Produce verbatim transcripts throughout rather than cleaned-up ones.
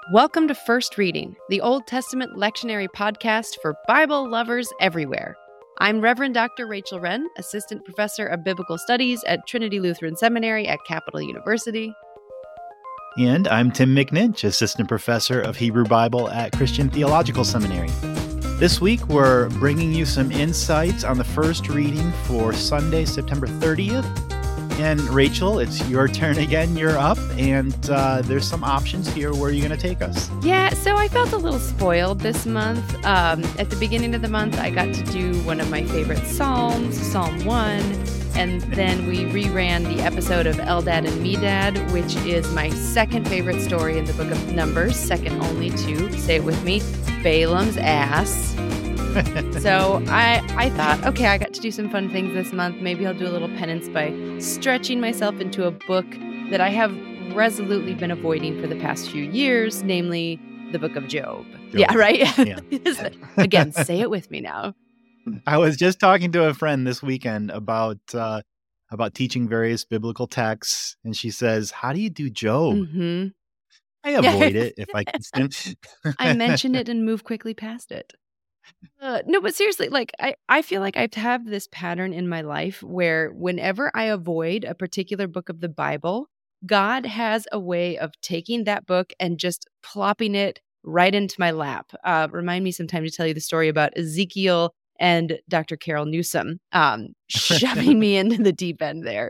Welcome to First Reading, the Old Testament lectionary podcast for Bible lovers everywhere. I'm Reverend Doctor Rachel Wren, Assistant Professor of Biblical Studies at Trinity Lutheran Seminary at Capital University. And I'm Tim McNinch, Assistant Professor of Hebrew Bible at Christian Theological Seminary. This week, we're bringing you some insights on the first reading for Sunday, September thirtieth. And Rachel, it's your turn again. You're up, and uh, there's some options here. Where are you going to take us? Yeah, so I felt a little spoiled this month. Um, at the beginning of the month, I got to do one of my favorite Psalms, Psalm one, and then we reran the episode of Eldad and Medad, which is my second favorite story in the book of Numbers, second only to, say it with me, Balaam's ass. So I, I thought, okay, I got to do some fun things this month. Maybe I'll do a little penance by stretching myself into a book that I have resolutely been avoiding for the past few years, namely the book of Job. Job. Yeah, right? Yeah. Again, say it with me now. I was just talking to a friend this weekend about uh, about teaching various biblical texts, and she says, how do you do Job? Mm-hmm. I avoid it if I can. I mention it and move quickly past it. Uh, no, but seriously, like I, I feel like I have this pattern in my life where whenever I avoid a particular book of the Bible, God has a way of taking that book and just plopping it right into my lap. Uh, remind me sometime to tell you the story about Ezekiel and Doctor Carol Newsom um, shoving me into the deep end there.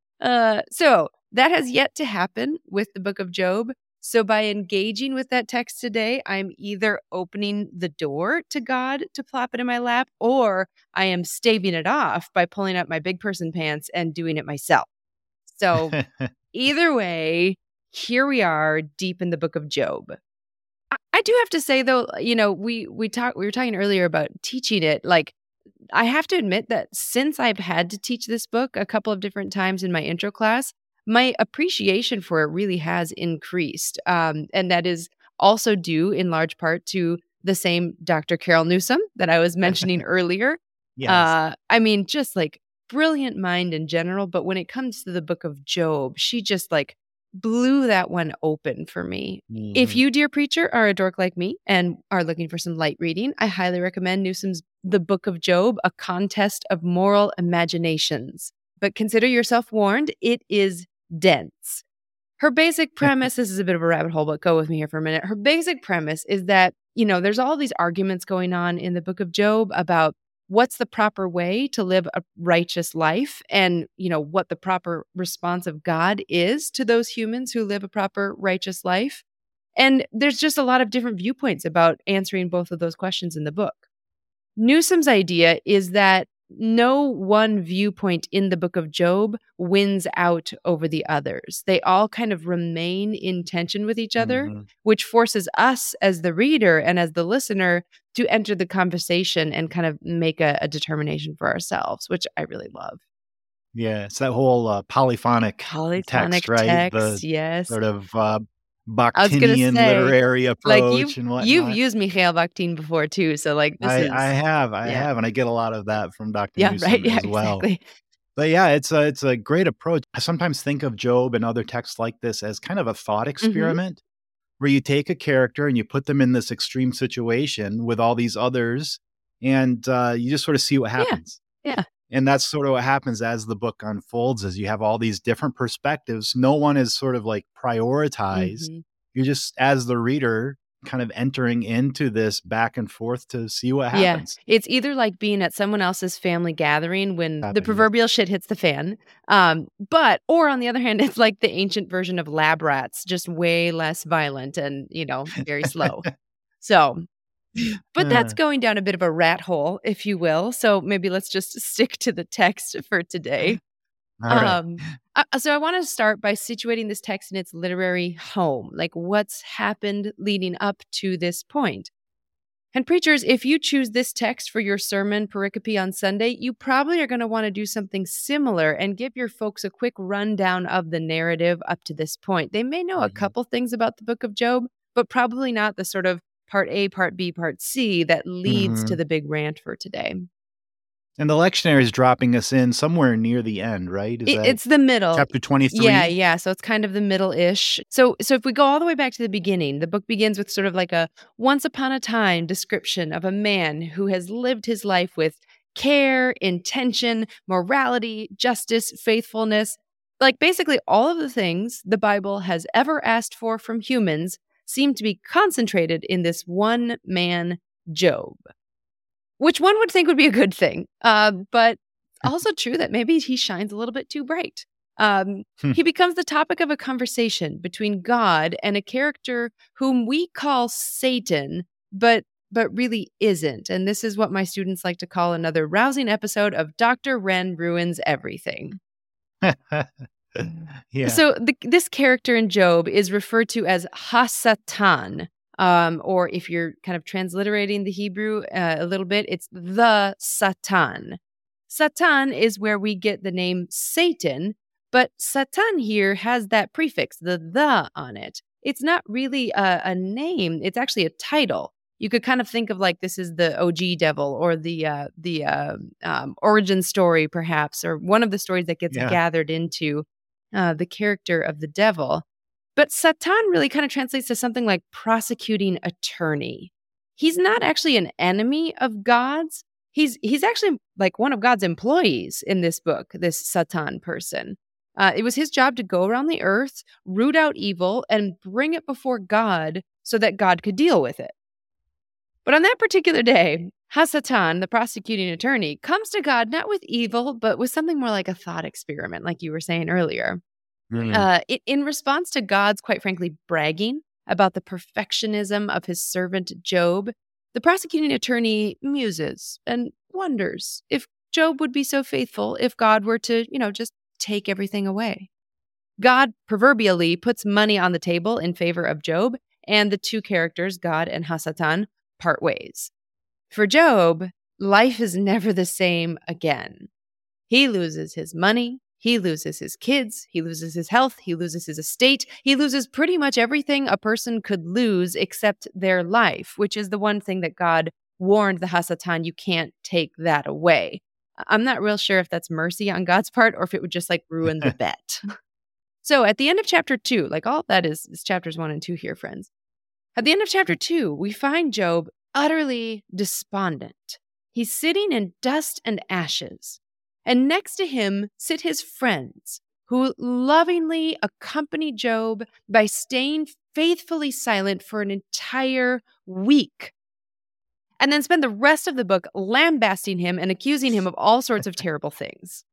Uh, so that has yet to happen with the book of Job. So by engaging with that text today, I'm either opening the door to God to plop it in my lap, or I am staving it off by pulling up my big person pants and doing it myself. So either way, here we are deep in the book of Job. I, I do have to say, though, you know, we we talked we were talking earlier about teaching it. Like, I have to admit that since I've had to teach this book a couple of different times in my intro class, my appreciation for it really has increased. Um, and that is also due in large part to the same Doctor Carol Newsom that I was mentioning earlier. Yes. Uh, I mean, just like brilliant mind in general. But when it comes to the book of Job, she just like blew that one open for me. Mm-hmm. If you, dear preacher, are a dork like me and are looking for some light reading, I highly recommend Newsom's The Book of Job, A Contest of Moral Imaginations. But consider yourself warned, it is dense. Her basic premise, this is a bit of a rabbit hole, but go with me here for a minute. Her basic premise is that, you know, there's all these arguments going on in the book of Job about what's the proper way to live a righteous life and, you know, what the proper response of God is to those humans who live a proper righteous life. And there's just a lot of different viewpoints about answering both of those questions in the book. Newsom's idea is that no one viewpoint in the book of Job wins out over the others. They all kind of remain in tension with each other, mm-hmm. which forces us as the reader and as the listener to enter the conversation and kind of make a, a determination for ourselves, which I really love. Yeah, it's that whole uh, polyphonic, polyphonic text, right? Text, the yes. Sort of uh, Bakhtinian say, literary approach like you've, and whatnot. You've used Mikhail Bakhtin before too, so like this I, is... I have, I yeah. have, and I get a lot of that from Doctor Yeah, Newsom right, yeah, as well. Exactly. But yeah, it's a, it's a great approach. I sometimes think of Job and other texts like this as kind of a thought experiment, mm-hmm. where you take a character and you put them in this extreme situation with all these others, and uh, you just sort of see what happens. Yeah, yeah. And that's sort of what happens as the book unfolds, as you have all these different perspectives. No one is sort of like prioritized. Mm-hmm. You're just, as the reader, kind of entering into this back and forth to see what happens. Yeah, it's either like being at someone else's family gathering when happens. The proverbial shit hits the fan. Um, but, or on the other hand, it's like the ancient version of Lab Rats, just way less violent and, you know, very slow. So, but that's going down a bit of a rat hole, if you will. So maybe let's just stick to the text for today. All right. Um, uh, so I want to start by situating this text in its literary home, like what's happened leading up to this point. And preachers, if you choose this text for your sermon pericope on Sunday, you probably are going to want to do something similar and give your folks a quick rundown of the narrative up to this point. They may know mm-hmm. a couple things about the book of Job, but probably not the sort of part A, part B, part C that leads mm-hmm. to the big rant for today. And the lectionary is dropping us in somewhere near the end, right? Is It, that it's the middle. chapter twenty-three? Yeah, yeah. So it's kind of the middle-ish. So so if we go all the way back to the beginning, the book begins with sort of like a once upon a time description of a man who has lived his life with care, intention, morality, justice, faithfulness. Like basically all of the things the Bible has ever asked for from humans seem to be concentrated in this one man, Job, which one would think would be a good thing. Uh, but also true that maybe he shines a little bit too bright. Um, Hmm. he becomes the topic of a conversation between God and a character whom we call Satan, but but really isn't. And this is what my students like to call another rousing episode of Doctor Wren Ruins Everything. Yeah. So the, this character in Job is referred to as Hasatan, um, or if you're kind of transliterating the Hebrew uh, a little bit, it's the Satan. Satan is where we get the name Satan, but Satan here has that prefix, the the on it. It's not really a, a name, it's actually a title. You could kind of think of like this is the O G devil or the uh, the uh, um, origin story, perhaps, or one of the stories that gets Yeah. gathered into uh, the character of the devil. But Satan really kind of translates to something like prosecuting attorney. He's not actually an enemy of God's. He's he's actually like one of God's employees in this book, this Satan person. Uh, it was his job to go around the earth, root out evil, and bring it before God so that God could deal with it. But on that particular day, Hasatan, the prosecuting attorney, comes to God not with evil, but with something more like a thought experiment, like you were saying earlier. Mm. Uh, it, in response to God's, quite frankly, bragging about the perfectionism of his servant Job, the prosecuting attorney muses and wonders if Job would be so faithful if God were to, you know, just take everything away. God proverbially puts money on the table in favor of Job, and the two characters, God and Hasatan, part ways. For Job, life is never the same again. He loses his money, he loses his kids, he loses his health, he loses his estate, he loses pretty much everything a person could lose except their life, which is the one thing that God warned the Hasatan, you can't take that away. I'm not real sure if that's mercy on God's part or if it would just like ruin the bet. So at the end of chapter two, like all of that is, is chapters one and two here, friends. At the end of chapter two, we find Job utterly despondent. He's sitting in dust and ashes. And next to him sit his friends, who lovingly accompany Job by staying faithfully silent for an entire week. And then spend the rest of the book lambasting him and accusing him of all sorts of terrible things.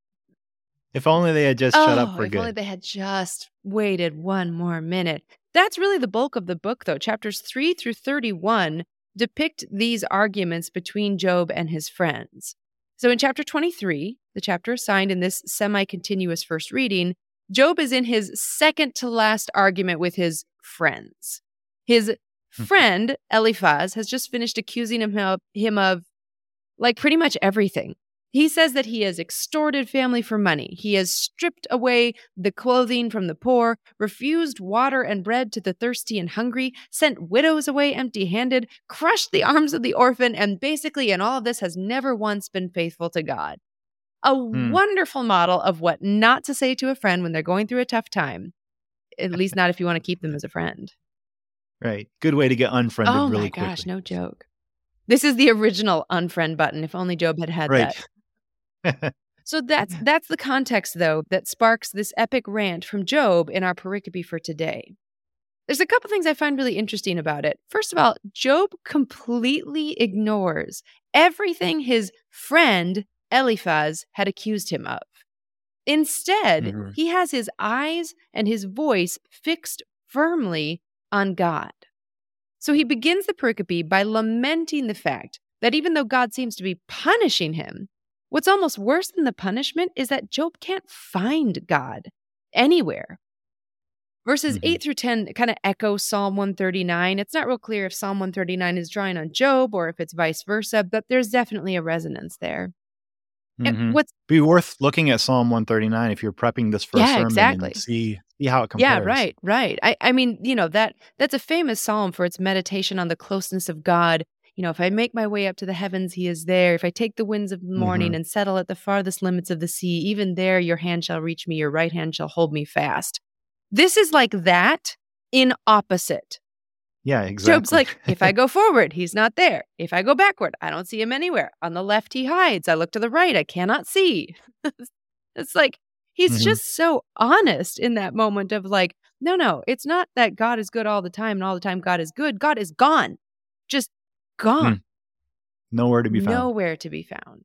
If only they had just oh, shut up for if good. only they had just waited one more minute. That's really the bulk of the book, though. Chapters three through thirty-one depict these arguments between Job and his friends. So in chapter twenty-three, the chapter assigned in this semi-continuous first reading, Job is in his second to last argument with his friends. His friend, Eliphaz, has just finished accusing him of, him of, like, pretty much everything. He says that he has extorted family for money. He has stripped away the clothing from the poor, refused water and bread to the thirsty and hungry, sent widows away empty-handed, crushed the arms of the orphan, and basically in all of this has never once been faithful to God. A Hmm. wonderful model of what not to say to a friend when they're going through a tough time. At least not if you want to keep them as a friend. Right. Good way to get unfriended Oh really my quickly. gosh, no joke. This is the original unfriend button. If only Job had had Right. that. So that's that's the context, though, that sparks this epic rant from Job in our pericope for today. There's a couple things I find really interesting about it. First of all, Job completely ignores everything his friend Eliphaz had accused him of. Instead, Mhm. he has his eyes and his voice fixed firmly on God. So he begins the pericope by lamenting the fact that even though God seems to be punishing him, what's almost worse than the punishment is that Job can't find God anywhere. Verses Mhm. eight through ten kind of echo Psalm one thirty-nine. It's not real clear if Psalm one thirty-nine is drawing on Job or if it's vice versa, but there's definitely a resonance there. And Mhm. what's Be worth looking at Psalm one thirty-nine if you're prepping this for a Yeah, sermon exactly. and see see how it compares. Yeah, right, right. I, I mean, you know, that that's a famous psalm for its meditation on the closeness of God, you know, if I make my way up to the heavens, he is there. If I take the winds of the morning Mhm. and settle at the farthest limits of the sea, even there your hand shall reach me, your right hand shall hold me fast. This is like that in opposite. Yeah, Job's exactly. like, if I go forward, he's not there. If I go backward, I don't see him anywhere. On the left, he hides. I look to the right, I cannot see. It's like, he's Mhm. just so honest in that moment of like, no, no, it's not that God is good all the time and all the time God is good. God is gone, just gone, Mm. Nowhere to be found. nowhere to be found.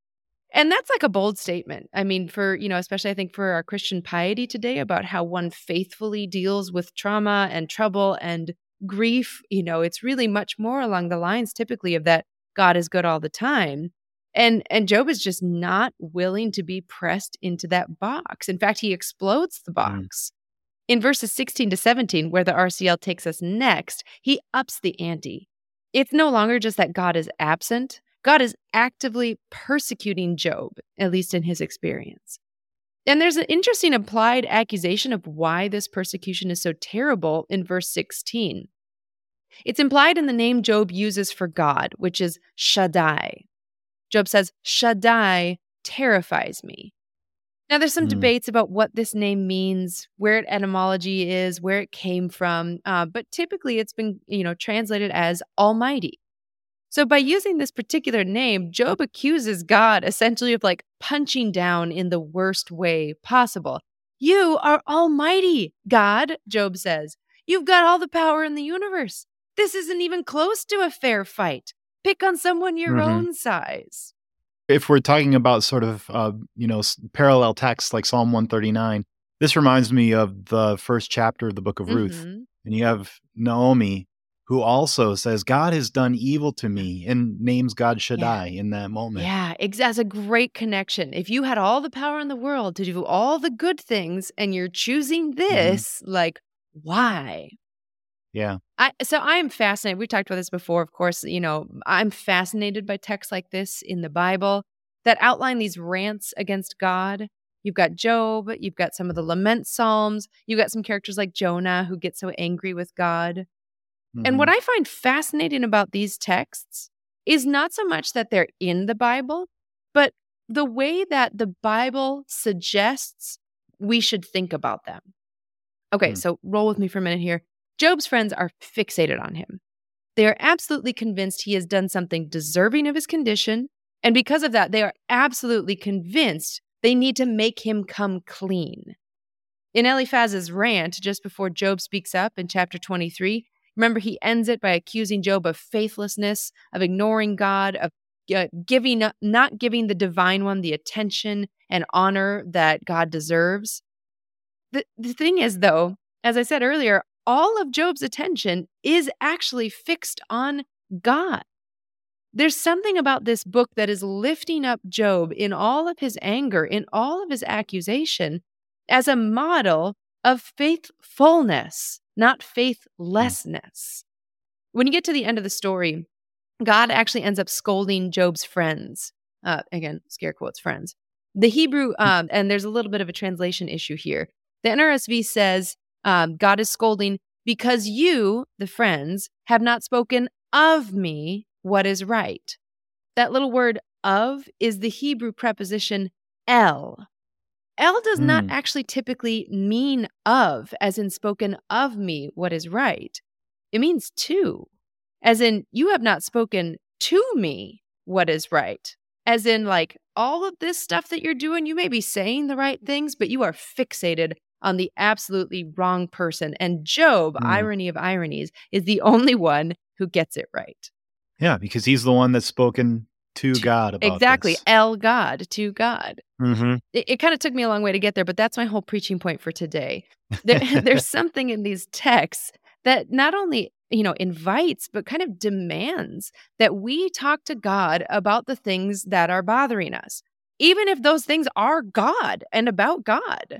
And that's like a bold statement. I mean, for, you know, especially I think for our Christian piety today about how one faithfully deals with trauma and trouble and grief, you know, it's really much more along the lines typically of that God is good all the time. And and Job is just not willing to be pressed into that box. In fact, he explodes the Mm. box. In verses sixteen to seventeen, where the R C L takes us next, he ups the ante. It's no longer just that God is absent. God is actively persecuting Job, at least in his experience. And there's an interesting implied accusation of why this persecution is so terrible in verse sixteen. It's implied in the name Job uses for God, which is Shaddai. Job says, Shaddai terrifies me. Now, there's some Mm. debates about what this name means, where its etymology is, where it came from, uh, but typically it's been, you know, translated as Almighty. So by using this particular name, Job accuses God essentially of like punching down in the worst way possible. You are almighty, God, Job says. You've got all the power in the universe. This isn't even close to a fair fight. Pick on someone your Mhm. own size. If we're talking about sort of, uh, you know, s- parallel texts like Psalm one thirty-nine, this reminds me of the first chapter of the book of Ruth. Mhm. And you have Naomi, who also says, God has done evil to me, and names God Shaddai in that moment. Yeah, ex- that's a great connection. If you had all the power in the world to do all the good things and you're choosing this, like, why? Yeah. I so I am fascinated. We talked about this before, of course, you know, I'm fascinated by texts like this in the Bible that outline these rants against God. You've got Job, you've got some of the lament psalms, you've got some characters like Jonah who get so angry with God. And what Mhm. I find fascinating about these texts is not so much that they're in the Bible, but the way that the Bible suggests we should think about them. Okay, Mm. so roll with me for a minute here. Job's friends are fixated on him. They are absolutely convinced he has done something deserving of his condition. And because of that, they are absolutely convinced they need to make him come clean. In Eliphaz's rant, just before Job speaks up in chapter twenty-three, remember he ends it by accusing Job of faithlessness, of ignoring God, of uh, giving up, not giving the divine one the attention and honor that God deserves. The, the thing is, though, as I said earlier, all of Job's attention is actually fixed on God. There's something about this book that is lifting up Job in all of his anger, in all of his accusation, as a model of faithfulness, not faithlessness. When you get to the end of the story, God actually ends up scolding Job's friends. Uh, again, scare quotes, friends. The Hebrew, um, and there's a little bit of a translation issue here. The N R S V says, um, God is scolding because you, the friends, have not spoken of me what is right. That little word of is the Hebrew preposition el. El does not Mm. actually typically mean of, as in spoken of me what is right. It means to, as in you have not spoken to me what is right. As in, like, all of this stuff that you're doing, you may be saying the right things, but you are fixated on the absolutely wrong person. And Job, Mm. irony of ironies, is the only one who gets it right. Yeah, because he's the one that's spoken to God about Exactly. this. El God, to God. Mhm. It, it kind of took me a long way to get there, but that's my whole preaching point for today. There, there's something in these texts that not only, you know, invites, but kind of demands that we talk to God about the things that are bothering us, even if those things are God and about God.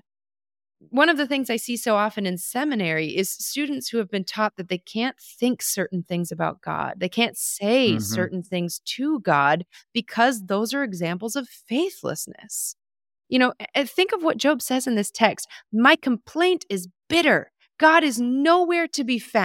One of the things I see so often in seminary is students who have been taught that they can't think certain things about God. They can't say Mhm. certain things to God because those are examples of faithlessness. You know, a- think of what Job says in this text. My complaint is bitter. God is nowhere to be found.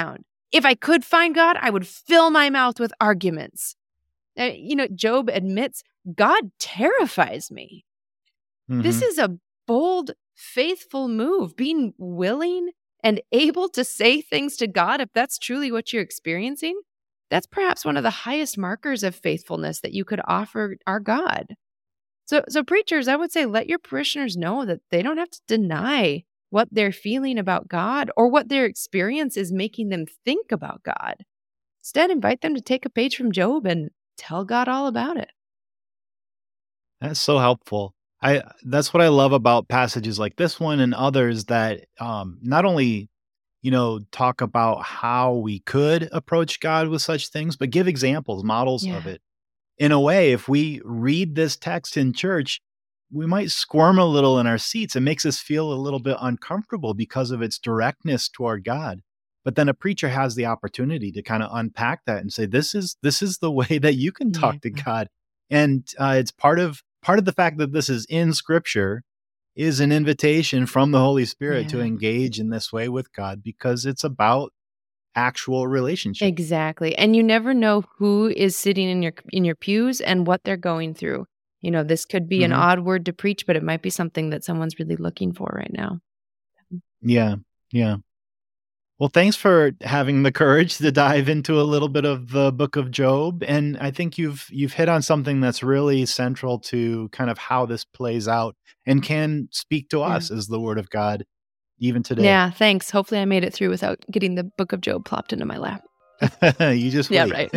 if I could find God, I would fill my mouth with arguments. Uh, you know, Job admits, God terrifies me. Mm-hmm. This is a bold, faithful move, being willing and able to say things to God if that's truly what you're experiencing. That's perhaps one of the highest markers of faithfulness that you could offer our God. So, so preachers, I would say let your parishioners know that they don't have to deny what they're feeling about God or what their experience is making them think about God. Instead, invite them to take a page from Job and tell God all about it. That's so helpful. I that's what I love about passages like this one and others that um, not only, you know, talk about how we could approach God with such things, but give examples, models yeah. of it. In a way, if we read this text in church, we might squirm a little in our seats. It makes us feel a little bit uncomfortable because of its directness toward God. But then a preacher has the opportunity to kind of unpack that and say, this is this is the way that you can talk yeah. to God. And uh, it's part of part of the fact that this is in Scripture is an invitation from the Holy Spirit yeah. to engage in this way with God, because it's about actual relationship. Exactly. And you never know who is sitting in your in your pews and what they're going through. You know, this could be mm-hmm. an odd word to preach, but it might be something that someone's really looking for right now. Yeah. Yeah. Well, thanks for having the courage to dive into a little bit of the book of Job. And I think you've you've hit on something that's really central to kind of how this plays out and can speak to yeah. us as the Word of God even today. Yeah, thanks. Hopefully I made it through without getting the book of Job plopped into my lap. You just wait. Yeah, right.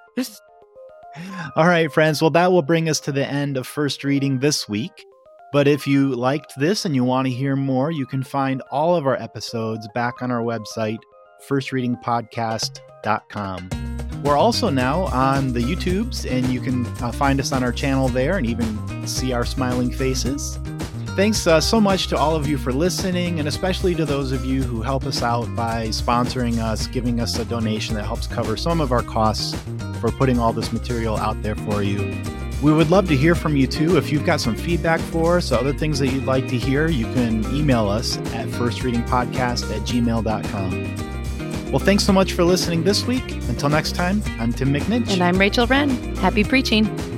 All right, friends. Well, that will bring us to the end of First Reading this week. But if you liked this and you want to hear more, you can find all of our episodes back on our website, first reading podcast dot com. We're also now on the YouTubes, and you can uh, find us on our channel there and even see our smiling faces. Thanks uh, so much to all of you for listening, and especially to those of you who help us out by sponsoring us, giving us a donation that helps cover some of our costs for putting all this material out there for you. We would love to hear from you too. If you've got some feedback for us, other things that you'd like to hear, you can email us at first reading podcast at gmail dot com. Well, thanks so much for listening this week. Until next time, I'm Tim McNinch. And I'm Rachel Wren. Happy preaching.